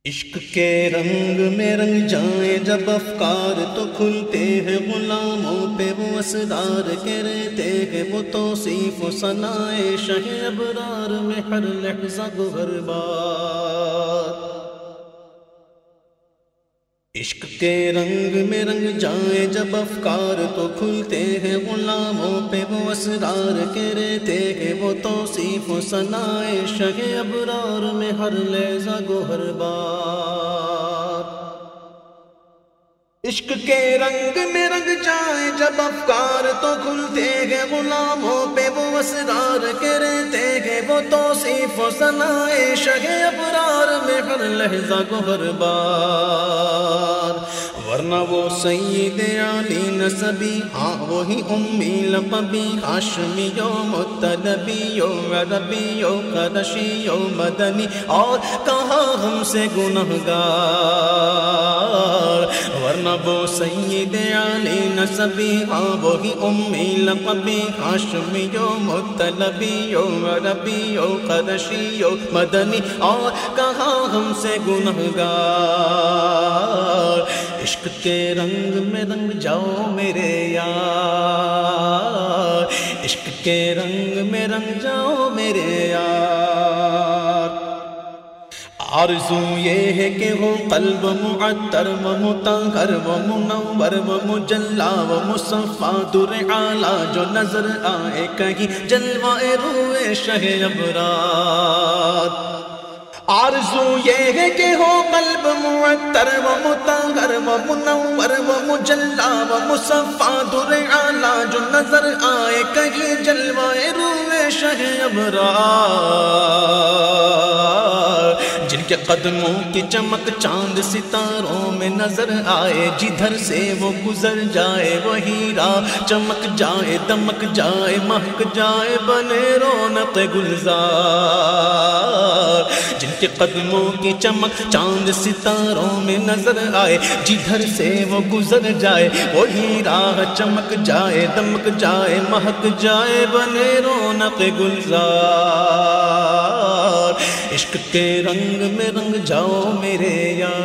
عشق کے رنگ میں رنگ جائیں جب افکار تو کھلتے ہیں غلاموں پہ وہ اسرار کے رہتے ہیں وہ توصیف و ثنائے شہ ابرار میں ہر لحظہ گوہر بار۔ عشق کے رنگ میں رنگ جائیں جب افکار تو کھلتے ہیں غلاموں پہ وہ اسرار کے رہتے ہیں وہ توصیف و ثنائے شہ ابرار میں ہر لحظہ گوہر بار۔ عشق کے رنگ میں رنگ جائیں جب افکار تو کھلتے ہیں غلاموں پہ وہ اسرار کے رہتے ہیں وہ توصیف و ثنائے شہ ابرار میں ہر لحظہ گوہر بار۔ ورنہ وہ سید علی نسبی، ہاں وہی امی لقبی، ہاشمی و مطلبی و عربی و قریشی و مدنی، اور کہاں ہم سے گنہگار۔ ورنہ وہ سید علی نسبی، ہاں وہی امی لقبی، ہاشمی و مطلبی و عربی و قریشی و مدنی، اور کہاں ہم سے گنہگار۔ عشق کے رنگ میں رنگ جاؤ میرے یار، عشق کے رنگ میں رنگ جاؤ میرے یار۔ آرزو یہ ہے کہ ہو قلب معطر و مطہر و منور و مجلا و مصفا در اعلیٰ، جو نظر آئے کہیں جلوہ روئے شہ ابرار۔ آرزو یہ ہے کہ ہو قلب معطر و مطہر و منور و مجلا و مصفا در اعلیٰ، جو نظر آئے کہیں جلوہ روئے شہ ابرار۔ جن کے قدموں کی چمک چاند ستاروں میں نظر آئے، جدھر سے وہ گزر جائے وہی راہ چمک جائے، دمک جائے، مہک جائے، بنے رونق گلزار۔ جن کے قدموں کی چمک چاند ستاروں میں نظر آئے، جدھر سے وہ گزر جائے وہی راہ چمک جائے، دمک جائے، مہک جائے، بنے رونق گلزار۔ عشق کے رنگ میں رنگ جاؤ میرے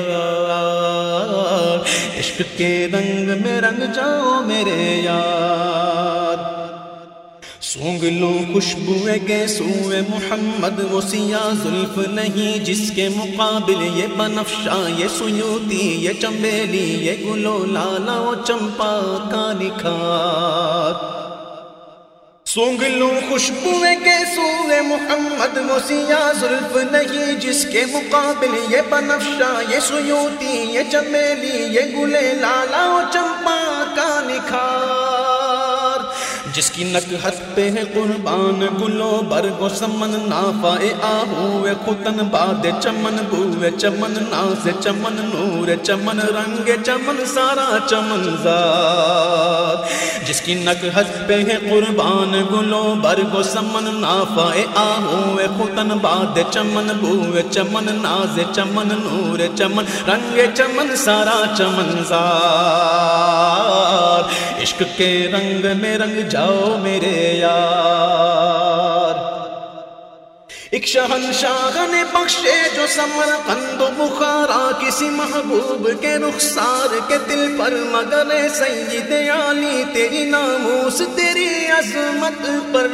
یار، عشق کے رنگ میں رنگ جاؤ میرے یار۔ سونگ لوں خوشبوئے گیسوئے محمد، وہ سیاہ زلف نہیں جس کے مقابل یہ بنفشہ، یہ سیوتی، یہ چنبیلی، یہ گلو لالا و چمپا کا نکھار۔ سونگ لوں خوشبوئے گیسوئے محمد، وہ سیاہ زلف نہیں جس کے مقابل یہ بنفشہ، یہ سیوتی، یہ چنبیلی، یہ گلے لالا و چمپا کا نکھار۔ جس کی نکہت پہ ہے قربان گلو برگ و سمن، نافائے آہوئے ختن باد چمن، بوئے چمن، ناز چمن، نور چمن، رنگ چمن، سارا چمن زاد۔ جس کی نکہت پہ ہے قربان گلو برگ و سمن، نافائے آہوئے ختن باد چمن، بوئے چمن، ناز چمن، نور چمن، رنگ چمن، سارا چمن زاد۔ عشق کے رنگ میں رنگ جاؤ میرے یار۔ ایک شہنشاہ نے بخشے جو سمرقند و بخارا، کسی محبوب کے رخسار کے دل پر، مگر اے سید علی تیری ناموس تیری عظمت پر۔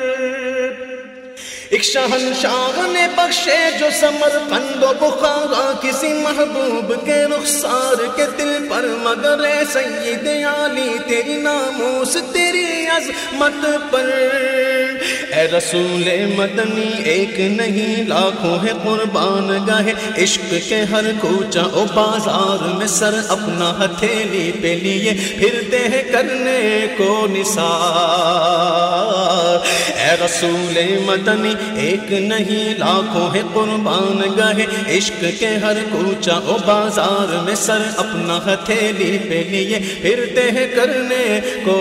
ایک شہنشاہ نے بخشے جو سمرقند و بخارا، کسی محبوب کے رخسار کے دل پر، مگر اے سید علی تیری ناموس تیری عظمت پر۔ اے رسول مدنی ایک نہیں لاکھوں ہے قربان گاہ عشق کے ہر کوچہ و بازار میں، سر اپنا ہتھیلی پہ لیے پھرتے ہیں کرنے کو نثار۔ اے رسول مدنی ایک نہیں لاکھوں ہے قربان گاہ عشق کے ہر کوچہ و بازار میں، سر اپنا ہتھیلی پہ لیے پھرتے ہیں کرنے کو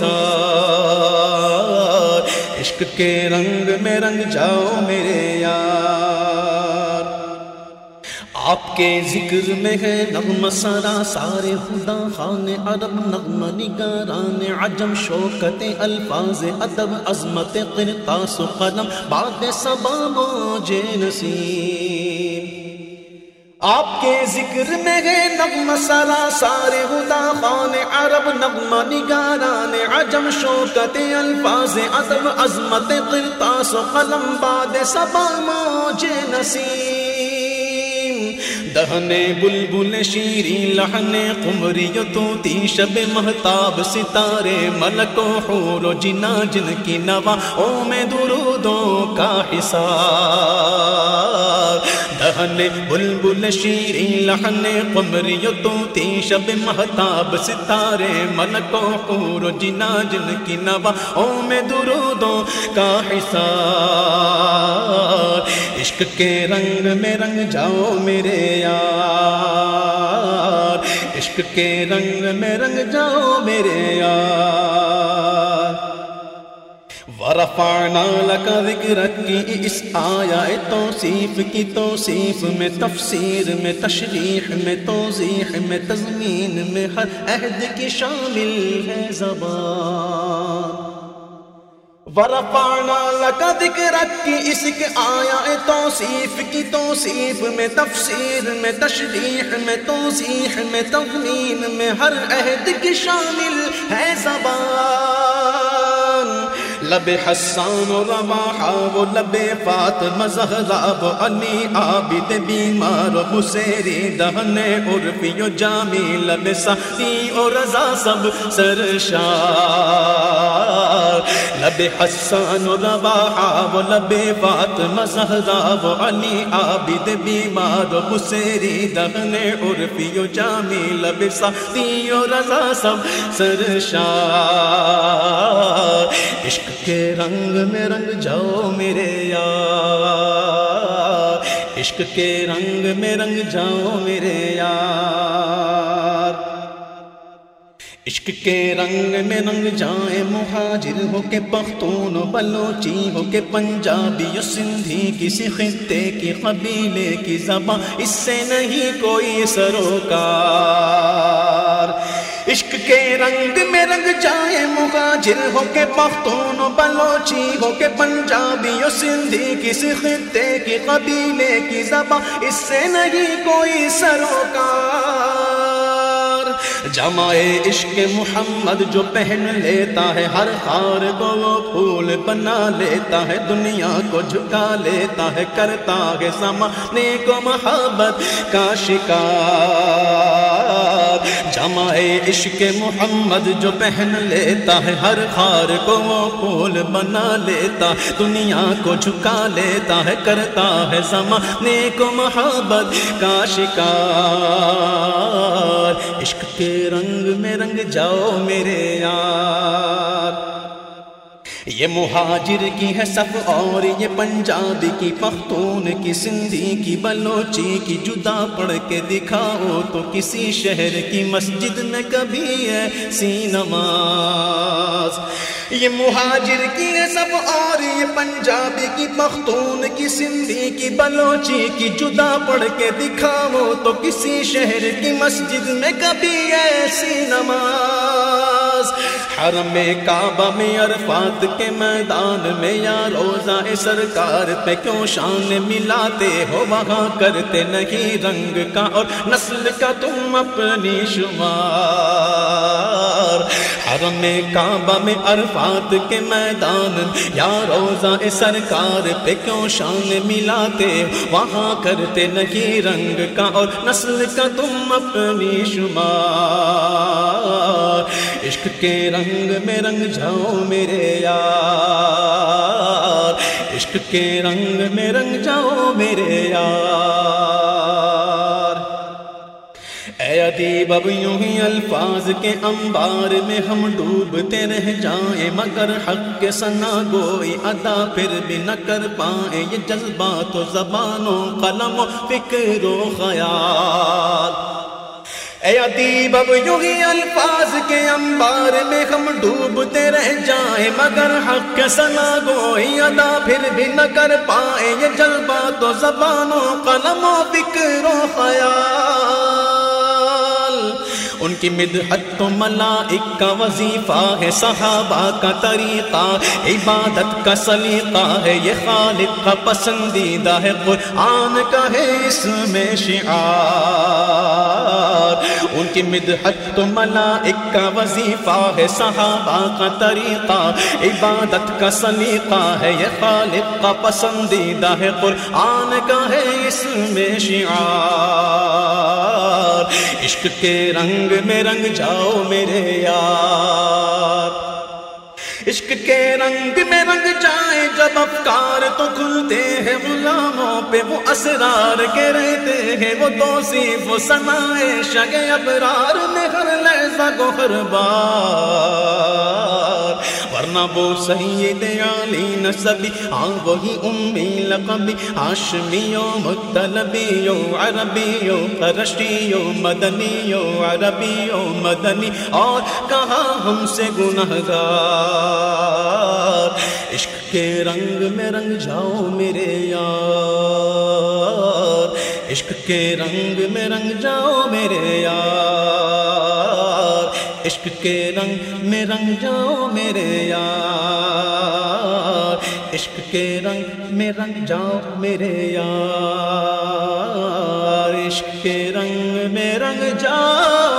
نثار۔ عشق کے رنگ میں رنگ جاؤ میرے یار۔ آپ کے ذکر میں ہے نغمہ سرا سارے خدا خان عرب، نغمہ نگاران عجم، شوکت الفاظ ادب، عظمت قرطاس و قلم، باد صبا موج نسیم۔ آپ کے ذکر میں ہے نغمہ سراسار ہدا خان عرب، نغمہ نگاران عجم، شوکت الفاظ ادب، عظمت قرطاس و قلم، باد صبا موج نسیم، دہن بلبل شیریں لحن قمری طوطی، شب مہتاب ستارے ملک و حور و جنا، جن کی نواؤں میں درودوں کا حصار، دہن بلبل شیریں لحن قمری طوطی، شب مہتاب ستارے ملک و حور و جنا، جن کی نواؤں میں درودوں کا حصار، عشق کے رنگ میں رنگ جاؤ میرے یار، عشق کے رنگ میں رنگ جاؤ میرے یار، ورفعنا لک ذکرک کی اس آیا توصیف کی توصیف میں، تفسیر میں، تشریح میں، توضیح میں، تضمین میں، ہر عہد کی شامل ہے زبان، ورفعنا لک ذکرک کی اس کے آیا توصیف کی توصیف میں، تفسیر میں، تشریح میں، توضیح میں، تضمین میں، ہر عہد کی شامل ہے زبان، لب حسان و رواحہ و لب فاطمہ زہرا و علی عابد بیمار و بصیری، دہن عرفی و جامی، لب سعدی و رضا سب سرشار، لب حسان و رواحہ و لب فاطمہ زہرا و علی عابد بیمار و بصیری، دہن عرفی و جامی، لب سعدی و رضا سب سرشار، عشق کے رنگ میں رنگ جاؤ میرے یار، عشق کے رنگ میں رنگ جاؤ میرے یار، عشق کے رنگ میں رنگ جائیں، مہاجر ہو کے پختون و بلوچی ہو کے پنجابی و سندھی، کسی خطے کی قبیلے کی زبان اس سے نہیں کوئی سروکار، عشق کے رنگ میں رنگ جائے، مہاجر ہو کے پختون و بلوچی ہو کے پنجابی و سندھی، کسی خطے کی قبیلے کی زبان اس سے نہیں کوئی سروکار، جمع عشق محمد جو پہن لیتا ہے، ہر خار کو وہ پھول بنا لیتا ہے، دنیا کو جھکا لیتا ہے، کرتا ہے زمانے کو محبت کا شکار، جمع عشق محمد جو پہن لیتا ہے، ہر خار کو وہ پھول بنا لیتا، دنیا کو جھکا لیتا ہے، کرتا ہے زمانے کو محبت کا شکار، عشق کے رنگ میں رنگ جاؤ میرے یار، یہ مہاجر کی ہے صف اور یہ پنجابی کی، پختون کی، سندھی کی، بلوچی کی، جدا پڑھ کے دکھاؤ تو کسی شہر کی مسجد میں کبھی ایسی نماز، یہ مہاجر کی ہے صف اور یہ پنجابی کی، پختون کی، سندھی کی، بلوچی کی، جدا پڑھ کے دکھاؤ تو کسی شہر کی مسجد میں کبھی ایسی نماز، حرم کعبہ میں عرفات کے میدان میں یا روضہ سرکار پہ کیوں شان ملاتے ہو، وہاں کرتے نہیں رنگ کا اور نسل کا تم اپنی شمار، حرم کعبہ میں عرفات کے میدان یا روضہ سرکار پہ کیوں شان ملاتے، وہاں کرتے نہیں رنگ کا اور نسل کا تم اپنی شمار، عشق کے رنگ میں رنگ جاؤ میرے یار، عشق کے رنگ میں رنگ جاؤ میرے یار، اے ادیب اب یوں ہی الفاظ کے انبار میں ہم ڈوبتے رہ جائیں، مگر حق کے ثنا گوئی ادا پھر بھی نہ کر پائیں، یہ جذبات و زبان و قلم و فکر و خیال، اے ادیب اب یوں ہی الفاظ کے انبار میں ہم ڈوبتے رہ جائیں، مگر حق کے ثنا گوئی ادا پھر بھی نہ کر پائیں، یہ جذبات و زبان و قلم و فکر و خیال، ان کی مدحت تو ملائک کا وظیفہ ہے، صحابہ کا طریقہ عبادت کا سلیقہ ہے، یہ خالق کا پسندیدہ ہے، قرآن کا ہے اس میں شعار۔ ان کی مدحت تو ملائک کا وظیفہ ہے، صحابہ کا طریقہ عبادت کا سلیقہ ہے، یہ خالق کا پسندیدہ ہے، قرآن کا ہے اس میں شعار۔ عشق کے رنگ میں رنگ جاؤ میرے یار، عشق کے رنگ میں رنگ جائیں جب افکار تو کھلتے ہیں غلاموں پہ وہ اسرار کے رہتے ہیں، وہ توصیف و ثنائے شگ ابرار میں ہر لحظہ کو ہر بار، ورنہ وہ سید علی نسبی، ہاں وہی امی لقبی، ہاشمیو مطلبیو عربیو قرشیو مدنیو عربیو مدنی، اور کہاں ہم سے گنہگار۔ عشق کے رنگ میں رنگ جاؤ میرے یار، عشق کے رنگ میں رنگ جاؤ میرے یار، عشق کے رنگ میں رنگ جاؤ میرے یار، عشق کے رنگ میں رنگ جاؤ میرے یار، عشق کے رنگ میں رنگ جاؤ